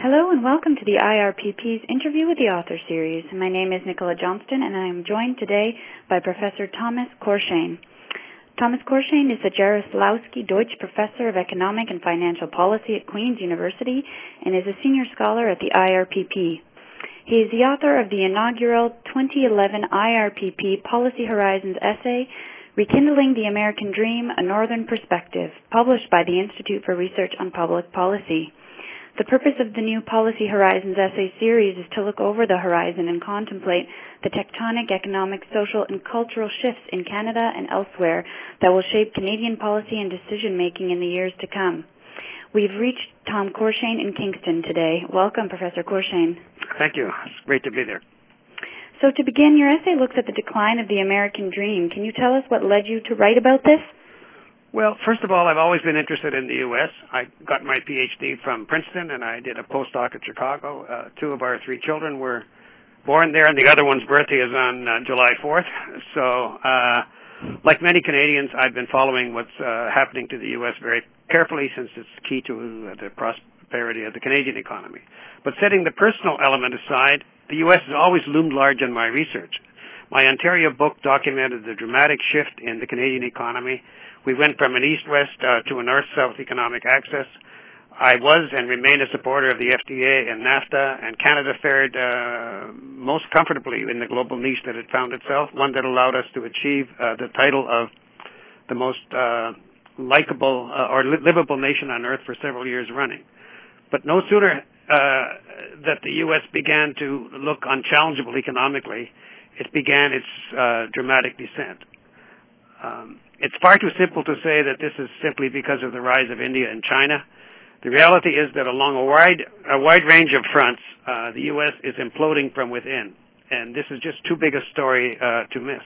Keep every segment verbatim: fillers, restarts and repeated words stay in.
Hello and welcome to the I R P P's Interview with the Author series. My name is Nicola Johnston and I am joined today by Professor Thomas Korshane. Thomas Korshane is the Jaroslawski Deutsch Professor of Economic and Financial Policy at Queen's University and is a senior scholar at the I R P P. He is the author of the inaugural twenty eleven I R P P Policy Horizons essay, Rekindling the American Dream, A Northern Perspective, published by the Institute for Research on Public Policy. The purpose of the new Policy Horizons essay series is to look over the horizon and contemplate the tectonic economic, social, and cultural shifts in Canada and elsewhere that will shape Canadian policy and decision-making in the years to come. We've reached Tom Korshane in Kingston today. Welcome, Professor Korshane. Thank you. It's great to be there. So to begin, your essay looks at the decline of the American dream. Can you tell us what led you to write about this? Well, first of all, I've always been interested in the U S I got my P H D from Princeton, and I did a postdoc at Chicago. Uh, two of our three children were born there, and the other one's birthday is on uh, July fourth. So, uh, like many Canadians, I've been following what's uh, happening to the U S very carefully since it's key to uh, the prosperity of the Canadian economy. But setting the personal element aside, the U S has always loomed large in my research. My Ontario book documented the dramatic shift in the Canadian economy. We went from an east-west uh, to a north-south economic axis. I was and remain a supporter of the F T A and NAFTA, and Canada fared uh, most comfortably in the global niche that it found itself, one that allowed us to achieve uh, the title of the most uh, likable uh, or li- livable nation on earth for several years running. But no sooner uh, that the U S began to look unchallengeable economically, it began its uh, dramatic descent. Um, it's far too simple to say that this is simply because of the rise of India and China. The reality is that along a wide, a wide range of fronts, uh, the U S is imploding from within, and this is just too big a story uh, to miss.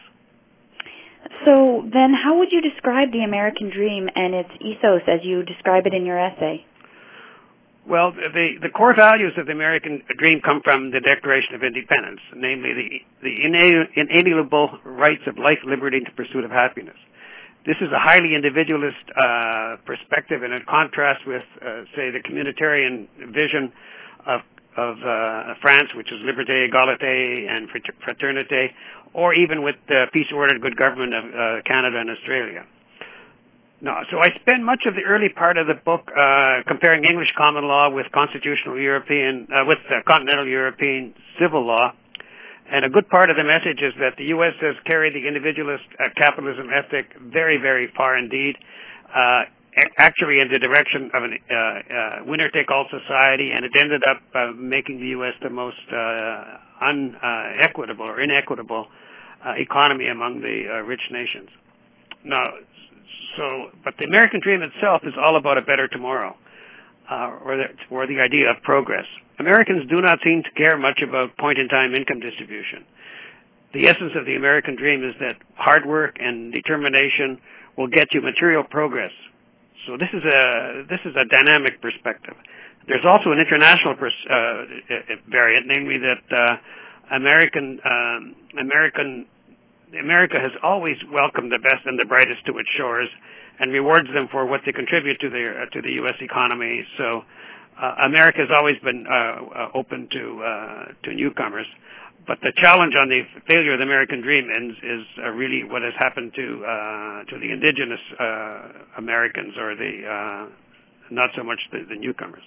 So then how would you describe the American dream and its ethos as you describe it in your essay? Well, the, the core values of the American dream come from the Declaration of Independence, namely the, the inalienable rights of life, liberty, and the pursuit of happiness. This is a highly individualist uh, perspective, and in contrast with, uh, say, the communitarian vision of, of uh, France, which is liberté, égalité, and fraternité, or even with the peace, order, and good government of uh, Canada and Australia. No, so I spend much of the early part of the book uh, comparing English common law with constitutional European, uh, with uh, continental European civil law, and a good part of the message is that the U S has carried the individualist uh, capitalism ethic very, very far indeed, uh, actually in the direction of a uh, uh, winner-take-all society, and it ended up uh, making the U S the most uh, unequitable or inequitable uh, economy among the uh, rich nations. Now, So, but the American dream itself is all about a better tomorrow, uh, or, the, or the idea of progress. Americans do not seem to care much about point-in-time income distribution. The essence of the American dream is that hard work and determination will get you material progress. So this is a this is a dynamic perspective. There's also an international pers- uh, variant, namely that uh, American um, American. America has always welcomed the best and the brightest to its shores and rewards them for what they contribute to the uh, to the U S economy. So uh, America has always been uh, uh, open to uh, to newcomers. But the challenge on the failure of the American dream is, is uh, really what has happened to uh, to the indigenous uh, Americans, or the uh, not so much the, the newcomers.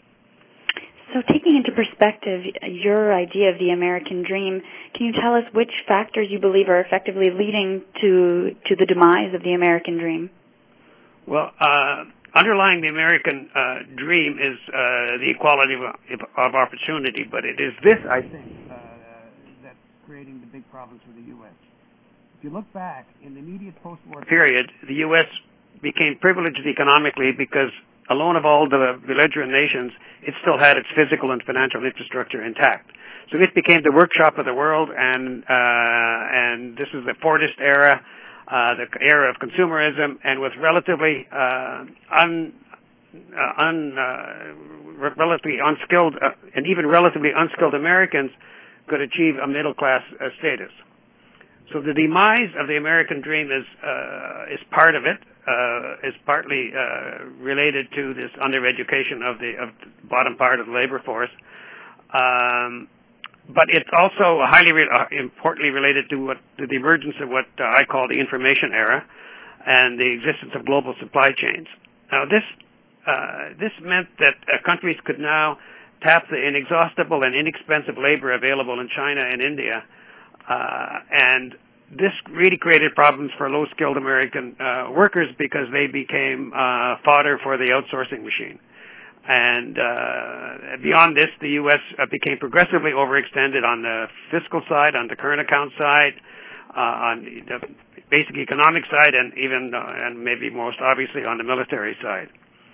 So taking into perspective your idea of the American dream, can you tell us which factors you believe are effectively leading to to the demise of the American dream? Well, uh, underlying the American uh, dream is uh, the equality of, of opportunity, but it is this, I think, uh, that's creating the big problems for the U S. If you look back in the immediate post-war period, the U S became privileged economically because alone of all the belligerent nations, it still had its physical and financial infrastructure intact. So it became the workshop of the world, and uh, and this is the Fordist era, uh, the era of consumerism, and with relatively uh, un, uh, un uh, relatively unskilled uh, and even relatively unskilled Americans could achieve a middle class uh, status. So the demise of the American dream is uh, is part of it. uh, is partly uh, related to this undereducation of the, of the bottom part of the labor force. Um, but it's also highly re- uh, importantly related to what to the emergence of what uh, I call the information era and the existence of global supply chains. Now, this uh, this meant that uh, countries could now tap the inexhaustible and inexpensive labor available in China and India, uh, and this really created problems for low-skilled American uh, workers because they became uh, fodder for the outsourcing machine. And uh, beyond this, the U S uh, became progressively overextended on the fiscal side, on the current account side, uh, on the basic economic side, and even, uh, and maybe most obviously, on the military side.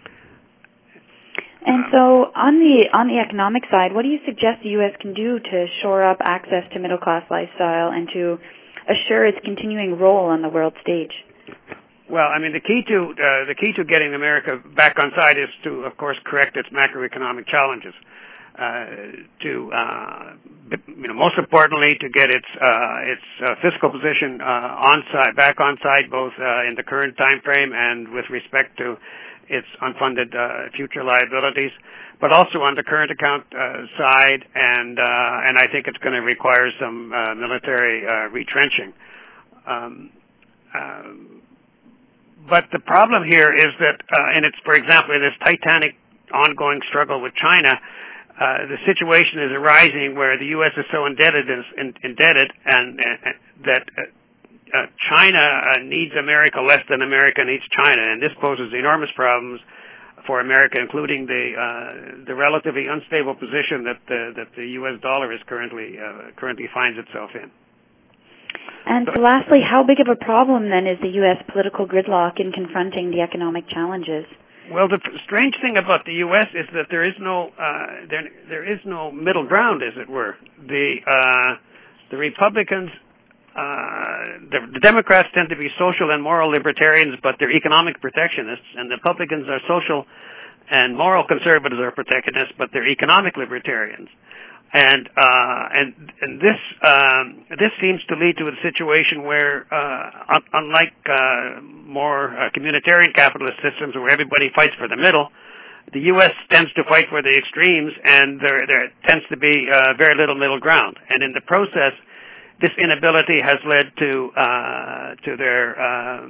And so, on the on the economic side, what do you suggest the U S can do to shore up access to middle-class lifestyle and to assure its continuing role on the world stage? Well, I mean, the key to uh, the key to getting America back on side is to, of course, correct its macroeconomic challenges. Uh, to, uh, you know, most importantly, to get its uh, its uh, fiscal position uh, on side, back on side, both uh, in the current time frame and with respect to its unfunded uh, future liabilities, but also on the current account uh, side, and uh, and I think it's going to require some uh, military uh, retrenching. Um, um, But the problem here is that, uh, and it's, for example, in this titanic ongoing struggle with China, uh, the situation is arising where the U S is so indebted, is in, indebted and uh, that uh, uh, China uh, needs America less than America needs China, and this poses enormous problems for America, including the uh, the relatively unstable position that the, that the U S dollar is currently uh, currently finds itself in. And so lastly, how big of a problem then is the U S political gridlock in confronting the economic challenges? Well, the strange thing about the U S is that there is no uh, there there is no middle ground, as it were. The uh, the Republicans, uh, the, the Democrats tend to be social and moral libertarians, but they're economic protectionists, and the Republicans are social and moral conservatives are protectionists, but they're economic libertarians. And uh, and and this um, this seems to lead to a situation where, uh, un- unlike uh, more uh, communitarian capitalist systems where everybody fights for the middle, the U S tends to fight for the extremes, and there there tends to be uh, very little middle ground. And in the process, this inability has led to uh, to their uh,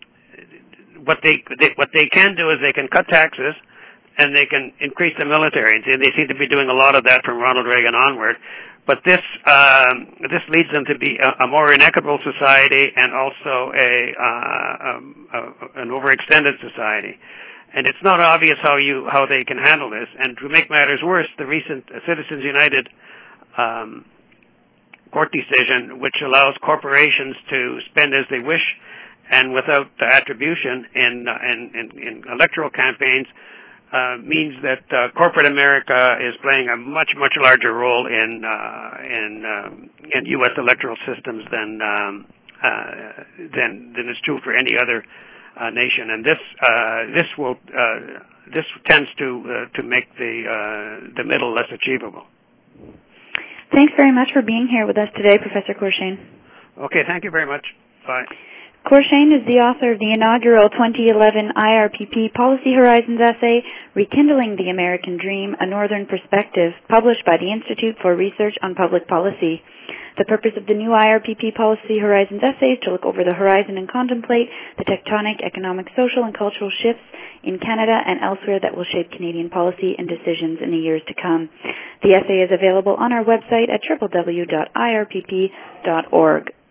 what they, they what they can do is they can cut taxes, and they can increase the military. And they seem to be doing a lot of that from Ronald Reagan onward. But this um, this leads them to be a, a more inequitable society and also a, uh, um, a an overextended society. And it's not obvious how you how they can handle this. And to make matters worse, the recent Citizens United um, court decision, which allows corporations to spend as they wish and without attribution in uh, in, in, in electoral campaigns, Uh, means that uh, corporate America is playing a much, much larger role in uh, in um, in U S electoral systems than um, uh, than than is true for any other uh, nation, and this uh, this will uh, this tends to uh, to make the uh, the middle less achievable. Thanks very much for being here with us today, Professor Courchain. Okay, thank you very much. Bye. Courchain is the author of the inaugural twenty eleven I R P P Policy Horizons essay, Rekindling the American Dream, A Northern Perspective, published by the Institute for Research on Public Policy. The purpose of the new I R P P Policy Horizons essay is to look over the horizon and contemplate the tectonic economic, social, and cultural shifts in Canada and elsewhere that will shape Canadian policy and decisions in the years to come. The essay is available on our website at w w w dot i r p p dot org.